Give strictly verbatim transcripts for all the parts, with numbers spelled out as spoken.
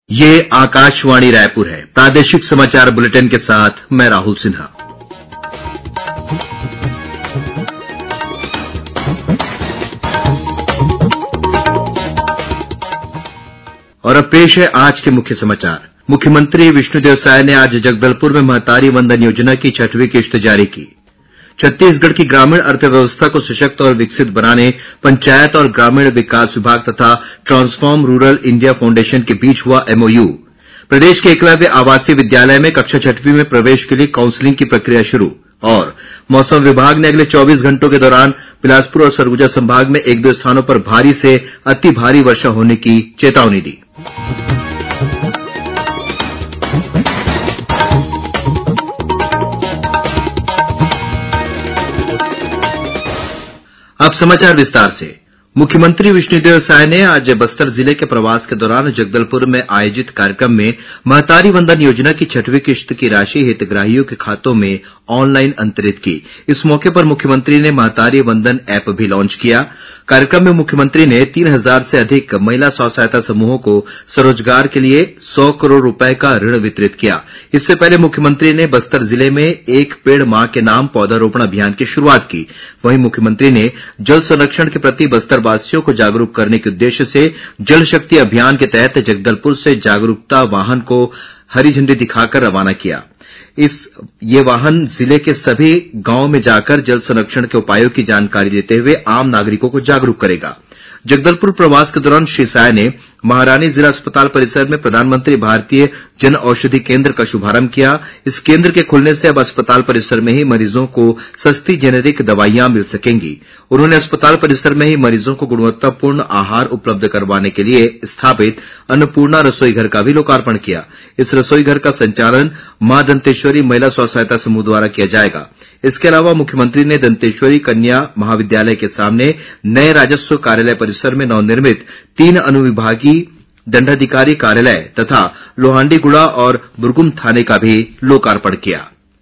ये आकाशवाणी रायपुर है। प्रादेशिक समाचार बुलेटिन के साथ मैं राहुल सिन्हा। और अब पेश है आज के मुख्य समाचार। मुख्यमंत्री विष्णुदेव साय ने आज जगदलपुर में महतारी वंदन योजना की छठवीं किश्त जारी की। छत्तीसगढ़ की ग्रामीण अर्थव्यवस्था को सशक्त और विकसित बनाने पंचायत और ग्रामीण विकास विभाग तथा ट्रांसफॉर्म रूरल इंडिया फाउंडेशन के बीच हुआ एमओयू। प्रदेश के एकलव्य आवासीय विद्यालय में कक्षा छठवीं में प्रवेश के लिए काउंसलिंग की प्रक्रिया शुरू। और मौसम विभाग ने अगले चौबीस घंटों के दौरान बिलासपुर और सरगुजा संभाग में एक दो स्थानों पर भारी से अति भारी वर्षा होने की चेतावनी दी। अब समाचार विस्तार से। मुख्यमंत्री विष्णुदेव साय ने आज बस्तर जिले के प्रवास के दौरान जगदलपुर में आयोजित कार्यक्रम में महतारी वंदन योजना की छठवीं किश्त की राशि हितग्राहियों के खातों में ऑनलाइन अंतरित की। इस मौके पर मुख्यमंत्री ने महतारी वंदन ऐप भी लॉन्च किया। कार्यक्रम में मुख्यमंत्री ने तीन हजार से अधिक महिला स्व सहायता समूहों को स्वरोजगार के लिए सौ करोड़ रुपए का ऋण वितरित किया। इससे पहले मुख्यमंत्री ने बस्तर जिले में एक पेड़ मां के नाम पौधारोपण अभियान की शुरुआत की। वहीं मुख्यमंत्री ने जल संरक्षण के प्रति बस्तर वासियों को जागरूक करने के उद्देश्य से जल शक्ति अभियान के तहत जगदलपुर से जागरूकता वाहन को हरी झंडी दिखाकर रवाना किया। इस ये वाहन जिले के सभी गांवों में जाकर जल संरक्षण के उपायों की जानकारी देते हुए आम नागरिकों को जागरूक करेगा। जगदलपुर प्रवास के दौरान श्री साय ने महारानी जिला अस्पताल परिसर में प्रधानमंत्री भारतीय जन औषधि केंद्र का शुभारंभ किया। इस केंद्र के खुलने से अब अस्पताल परिसर में ही मरीजों को सस्ती जेनेरिक दवाइयां मिल सकेंगी। उन्होंने अस्पताल परिसर में ही मरीजों को गुणवत्तापूर्ण आहार उपलब्ध करवाने के लिए स्थापित अन्नपूर्णा रसोई घर का भी लोकार्पण किया। इस रसोई घर का संचालन मां दंतेश्वरी महिला स्व सहायता समूह द्वारा किया जाएगा। इसके अलावा मुख्यमंत्री ने दंतेश्वरी कन्या महाविद्यालय के सामने नए राजस्व कार्यालय परिसर में नवनिर्मित तीन अनुविभागीय दंडाधिकारी कार्यालय तथा लोहांडीगुड़ा और बुरगुम थाने का भी लोकार्पण किया।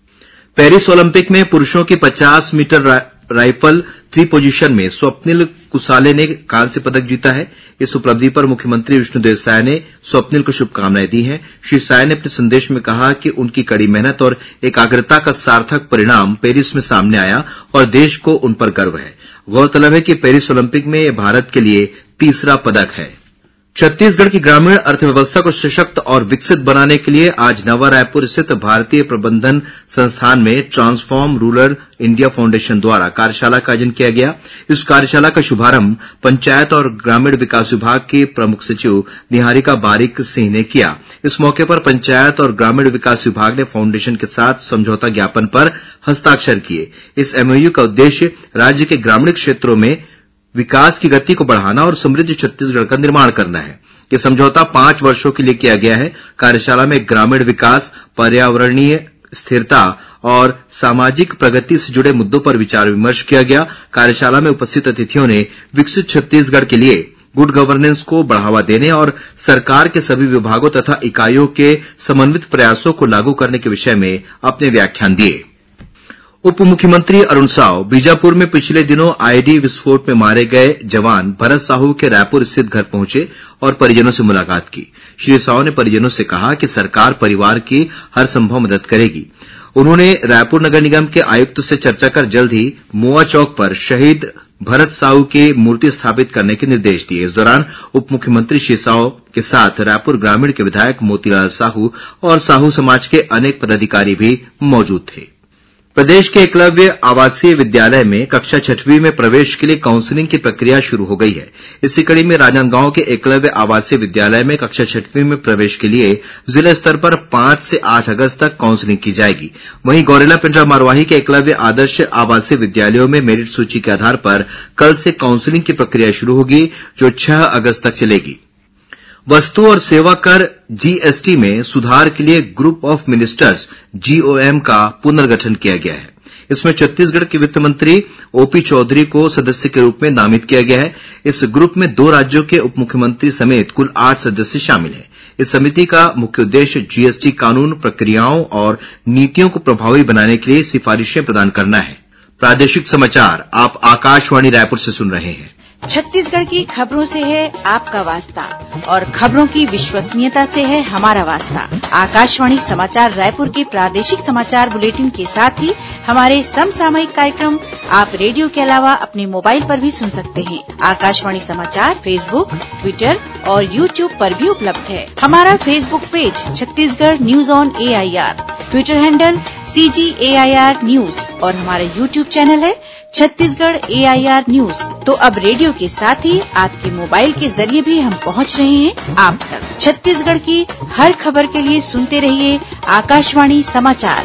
पेरिस ओलंपिक में पुरुषों की पचास मीटर रा, राइफल थ्री पोजीशन में स्वप्निल कुसाले ने कांस्य पदक जीता है। इस उपलब्धि पर मुख्यमंत्री विष्णुदेव साय ने स्वप्निल को शुभकामनाएं दी हैं। श्री साय ने अपने संदेश में कहा कि उनकी कड़ी मेहनत और एकाग्रता का सार्थक परिणाम पेरिस में सामने आया और देश को उन पर गर्व है। गौरतलब है कि पेरिस ओलंपिक में यह भारत के लिए तीसरा पदक है। छत्तीसगढ़ की ग्रामीण अर्थव्यवस्था को सशक्त और विकसित बनाने के लिए आज नवा रायपुर स्थित भारतीय प्रबंधन संस्थान में ट्रांसफॉर्म रूरल इंडिया फाउंडेशन द्वारा कार्यशाला का आयोजन किया गया। इस कार्यशाला का शुभारंभ पंचायत और ग्रामीण विकास विभाग के प्रमुख सचिव निहारिका बारिक सिंह ने किया। इस मौके पर पंचायत और ग्रामीण विकास विभाग ने फाउंडेशन के साथ समझौता ज्ञापन पर हस्ताक्षर किए। इस एमओयू का उद्देश्य राज्य के ग्रामीण क्षेत्रों में विकास की गति को बढ़ाना और समृद्ध छत्तीसगढ़ का निर्माण करना है। यह समझौता पांच वर्षों के लिए किया गया है। कार्यशाला में ग्रामीण विकास, पर्यावरणीय स्थिरता और सामाजिक प्रगति से जुड़े मुद्दों पर विचार विमर्श किया गया। कार्यशाला में उपस्थित अतिथियों ने विकसित छत्तीसगढ़ के लिए गुड गवर्नेंस को बढ़ावा देने और सरकार के सभी विभागों तथा इकाइयों के समन्वित प्रयासों को लागू करने के विषय में अपने व्याख्यान दिए। उप मुख्यमंत्री अरुण साव बीजापुर में पिछले दिनों आईडी विस्फोट में मारे गए जवान भरत साहू के रायपुर स्थित घर पहुंचे और परिजनों से मुलाकात की। श्री साव ने परिजनों से कहा कि सरकार परिवार की हर संभव मदद करेगी। उन्होंने रायपुर नगर निगम के आयुक्त से चर्चा कर जल्द ही मोआ चौक पर शहीद भरत साहू की मूर्ति स्थापित करने के निर्देश दिए। इस दौरान उप मुख्यमंत्री श्री साव के साथ रायपुर ग्रामीण के विधायक मोतीलाल साहू और साहू समाज के अनेक पदाधिकारी भी मौजूद थे। प्रदेश के एकलव्य आवासीय विद्यालय में कक्षा छठवीं में प्रवेश के लिए काउंसलिंग की प्रक्रिया शुरू हो गई है। इसी कड़ी में राजनांदगांव के एकलव्य आवासीय विद्यालय में कक्षा छठवीं में प्रवेश के लिए जिला स्तर पर पांच से आठ अगस्त तक काउंसलिंग की जाएगी। वहीं गौरेला पिंडरा मरवाही के एकलव्य आदर्श आवासीय विद्यालयों में मेरिट सूची के आधार पर कल से काउंसलिंग की प्रक्रिया शुरू होगी, जो छह अगस्त तक चलेगी। वस्तु और सेवा कर जीएसटी में सुधार के लिए ग्रुप ऑफ मिनिस्टर्स जीओएम का पुनर्गठन किया गया है। इसमें छत्तीसगढ़ के वित्त मंत्री ओपी चौधरी को सदस्य के रूप में नामित किया गया है। इस ग्रुप में दो राज्यों के उप मुख्यमंत्री समेत कुल आठ सदस्य शामिल हैं। इस समिति का मुख्य उद्देश्य जीएसटी कानून, प्रक्रियाओं और नीतियों को प्रभावी बनाने के लिए सिफारिशें प्रदान करना है। प्रादेशिक समाचार आप आकाशवाणी रायपुर से सुन रहे हैं। छत्तीसगढ़ की खबरों से है आपका वास्ता और खबरों की विश्वसनीयता से है हमारा वास्ता। आकाशवाणी समाचार रायपुर के प्रादेशिक समाचार बुलेटिन के साथ ही हमारे समसामयिक कार्यक्रम आप रेडियो के अलावा अपने मोबाइल पर भी सुन सकते हैं। आकाशवाणी समाचार फेसबुक, ट्विटर और यूट्यूब पर भी उपलब्ध है। हमारा Facebook page Chhattisgarh news on A I R, Twitter handle C G A I R news और हमारा यूट्यूब चैनल है Chhattisgarh A I R news. तो अब रेडियो के साथ ही आपके मोबाइल के जरिए भी हम पहुंच रहे हैं आप तक। छत्तीसगढ़ की हर खबर के लिए सुनते रहिए आकाशवाणी समाचार।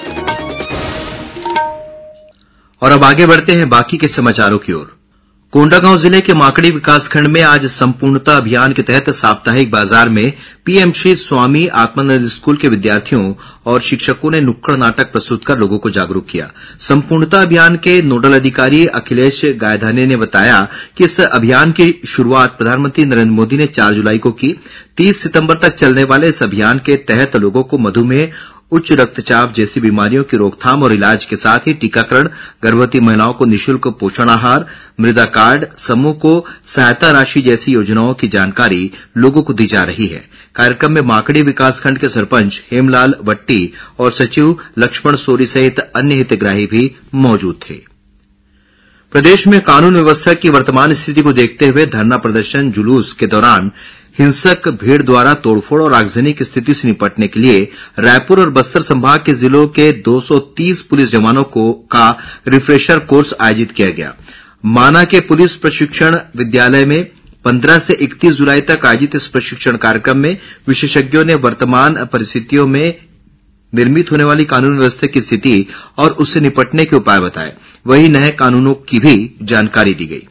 और अब आगे बढ़ते हैं बाकी के समाचारों की ओर। कोंडागांव जिले के माकड़ी विकासखंड में आज संपूर्णता अभियान के तहत साप्ताहिक बाजार में पीएम श्री स्वामी आत्मानंद स्कूल के विद्यार्थियों और शिक्षकों ने नुक्कड़ नाटक प्रस्तुत कर लोगों को जागरूक किया। संपूर्णता अभियान के नोडल अधिकारी अखिलेश गायधाने ने बताया कि इस अभियान की शुरुआत प्रधानमंत्री नरेंद्र मोदी ने चार जुलाई को की। तीस सितंबर तक चलने वाले इस अभियान के तहत लोगों को मधुमेह, उच्च रक्तचाप जैसी बीमारियों की रोकथाम और इलाज के साथ ही टीकाकरण, गर्भवती महिलाओं को निःशुल्क पोषण आहार, मृदा कार्ड, समूह को सहायता राशि जैसी योजनाओं की जानकारी लोगों को दी जा रही है। कार्यक्रम में माकड़ी विकासखंड के सरपंच हेमलाल वट्टी और सचिव लक्ष्मण सोरी सहित अन्य हितग्राही भी मौजूद थे। प्रदेश में कानून व्यवस्था की वर्तमान स्थिति को देखते हुए धरना प्रदर्शन, जुलूस के दौरान हिंसक भीड़ द्वारा तोड़फोड़ और आगजनी की स्थिति से निपटने के लिए रायपुर और बस्तर संभाग के जिलों के दो सौ तीस पुलिस जवानों को का रिफ्रेशर कोर्स आयोजित किया गया। माना के पुलिस प्रशिक्षण विद्यालय में पंद्रह से इकतीस जुलाई तक आयोजित इस प्रशिक्षण कार्यक्रम में विशेषज्ञों ने वर्तमान परिस्थितियों में निर्मित होने वाली कानून व्यवस्था की स्थिति और उससे निपटने के उपाय बताए। वहीं नए कानूनों की भी जानकारी दी गई।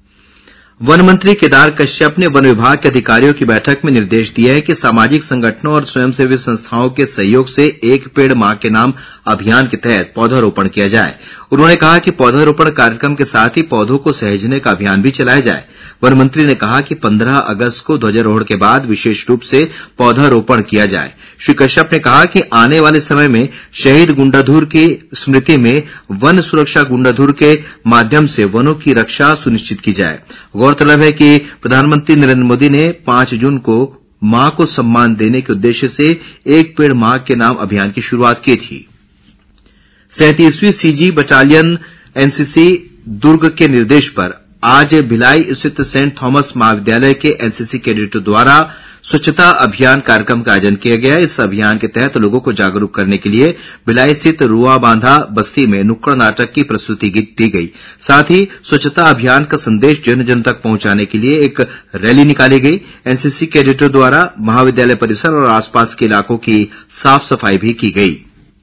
वन मंत्री केदार कश्यप ने वन विभाग के अधिकारियों की बैठक में निर्देश दिया है कि सामाजिक संगठनों और स्वयंसेवी संस्थाओं के सहयोग से एक पेड़ मां के नाम अभियान के तहत पौधारोपण किया जाए। उन्होंने कहा कि पौधारोपण कार्यक्रम के साथ ही पौधों को सहेजने का अभियान भी चलाया जाए। वन मंत्री ने कहा कि पंद्रह अगस्त को ध्वजारोहण के बाद विशेष रूप से पौधारोपण किया जाए। श्री कश्यप ने कहा कि आने वाले समय में शहीद गुंडाधुर की स्मृति में वन सुरक्षा गुंडाधुर के माध्यम से वनों की रक्षा सुनिश्चित की जाए। गौरतलब है कि प्रधानमंत्री नरेंद्र मोदी ने पांच जून को मां को सम्मान देने के उद्देश्य से एक पेड़ मां के नाम अभियान की शुरुआत की थी। सैंतीसवीं सीजी बटालियन एनसीसी दुर्ग के निर्देश पर आज भिलाई स्थित सेंट थॉमस महाविद्यालय के एनसीसी कैडेटों द्वारा स्वच्छता अभियान कार्यक्रम का आयोजन किया गया। इस अभियान के तहत लोगों को जागरूक करने के लिए भिलाई स्थित रुआ बांधा बस्ती में नुक्कड़ नाटक की प्रस्तुति दी गई। साथ ही स्वच्छता अभियान का संदेश जन जन तक पहुंचाने के लिए एक रैली निकाली गई। एनसीसी कैडेटों द्वारा महाविद्यालय परिसर और आसपास के इलाकों की साफ सफाई भी की गई।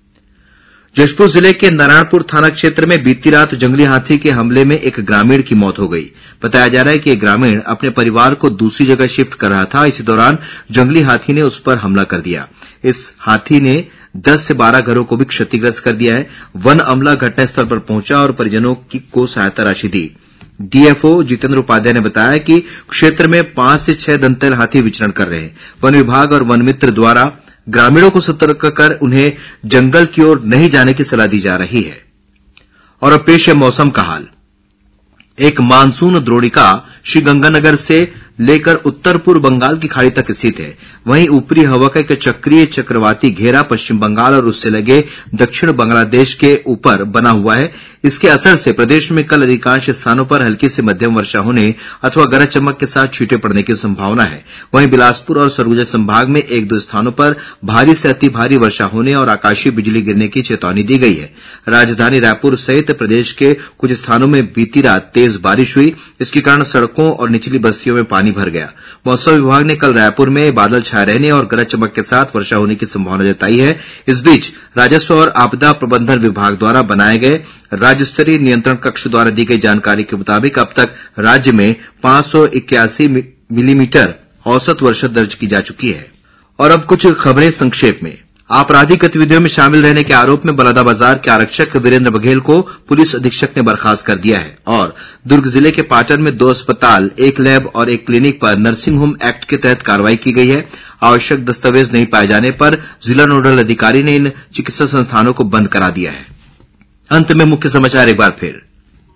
जशपुर जिले के नारायणपुर थाना क्षेत्र में बीती रात जंगली हाथी के हमले में एक ग्रामीण की मौत हो गई। बताया जा रहा है कि एक ग्रामीण अपने परिवार को दूसरी जगह शिफ्ट कर रहा था। इसी दौरान जंगली हाथी ने उस पर हमला कर दिया। इस हाथी ने दस से बारह घरों को भी क्षतिग्रस्त कर दिया है। वन अमला घटनास्थल पर पहुंचा और परिजनों को सहायता राशि दी। डीएफओ जितेंद्र उपाध्याय ने बताया कि क्षेत्र में पांच से छह दंतैल हाथी विचरण कर रहे हैं। वन विभाग और वन मित्र द्वारा ग्रामीणों को सतर्क कर उन्हें जंगल की ओर नहीं जाने की सलाह दी जा रही है। और अब पेश है मौसम का हाल। एक मानसून द्रोणिका श्रीगंगानगर से लेकर उत्तर पूर्व बंगाल की खाड़ी तक स्थित है। वहीं ऊपरी हवा का एक चक्रीय चक्रवाती घेरा पश्चिम बंगाल और उससे लगे दक्षिण बांग्लादेश के ऊपर बना हुआ है। इसके असर से प्रदेश में कल अधिकांश स्थानों पर हल्की से मध्यम वर्षा होने अथवा गरज चमक के साथ छींटे पड़ने की संभावना है। वहीं बिलासपुर और सरगुजा संभाग में एक दो स्थानों पर भारी से अति भारी वर्षा होने और आकाशीय बिजली गिरने की चेतावनी दी गई है। राजधानी रायपुर सहित प्रदेश के कुछ स्थानों में बीती रात तेज बारिश हुई। इसके कारण सड़कों और निचली बस्तियों में पानी भर गया। मौसम विभाग ने कल रायपुर में बादल छाए रहने और गरज चमक के साथ वर्षा होने की संभावना जताई है। इस बीच राजस्व और आपदा प्रबंधन विभाग द्वारा बनाए गए राज्य स्तरीय नियंत्रण कक्ष द्वारा दी गई जानकारी के मुताबिक अब तक राज्य में पांच सौ इक्यासी मिलीमीटर औसत वर्षा दर्ज की जा चुकी है। और अब कुछ खबरें संक्षेप में। आपराधिक गतिविधियों में शामिल रहने के आरोप में बलौदाबाजार के आरक्षक वीरेंद्र बघेल को पुलिस अधीक्षक ने बर्खास्त कर दिया है। और दुर्ग जिले के पाटन में दो अस्पताल, एक लैब और एक क्लिनिक पर नर्सिंग होम एक्ट के तहत कार्रवाई की गई है। आवश्यक दस्तावेज नहीं पाए जाने पर जिला नोडल अधिकारी ने इन चिकित्सा संस्थानों को बंद करा दिया है। अंत में मुख्य समाचार एक बार फिर।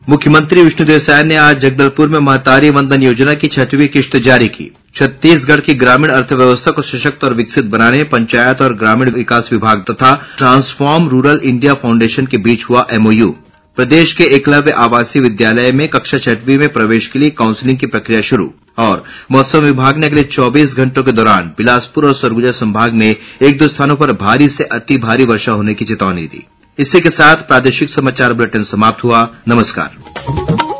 मुख्यमंत्री विष्णुदेव साय ने आज जगदलपुर में महतारी वंदन योजना की छठवीं किश्त जारी की। छत्तीसगढ़ की ग्रामीण अर्थव्यवस्था को सशक्त और विकसित बनाने पंचायत और ग्रामीण विकास विभाग तथा ट्रांसफॉर्म रूरल इंडिया फाउंडेशन के बीच हुआ एमओयू। प्रदेश के एकलव्य आवासीय विद्यालय में कक्षा छठवीं में प्रवेश के लिए काउंसलिंग की प्रक्रिया शुरू और मौसम विभाग ने अगले चौबीस घंटों के दौरान बिलासपुर और सरगुजा संभाग में एक दो स्थानों पर भारी से अति भारी वर्षा होने की चेतावनी दी। इसी के साथ प्रादेशिक समाचार बुलेटिन समाप्त हुआ। नमस्कार।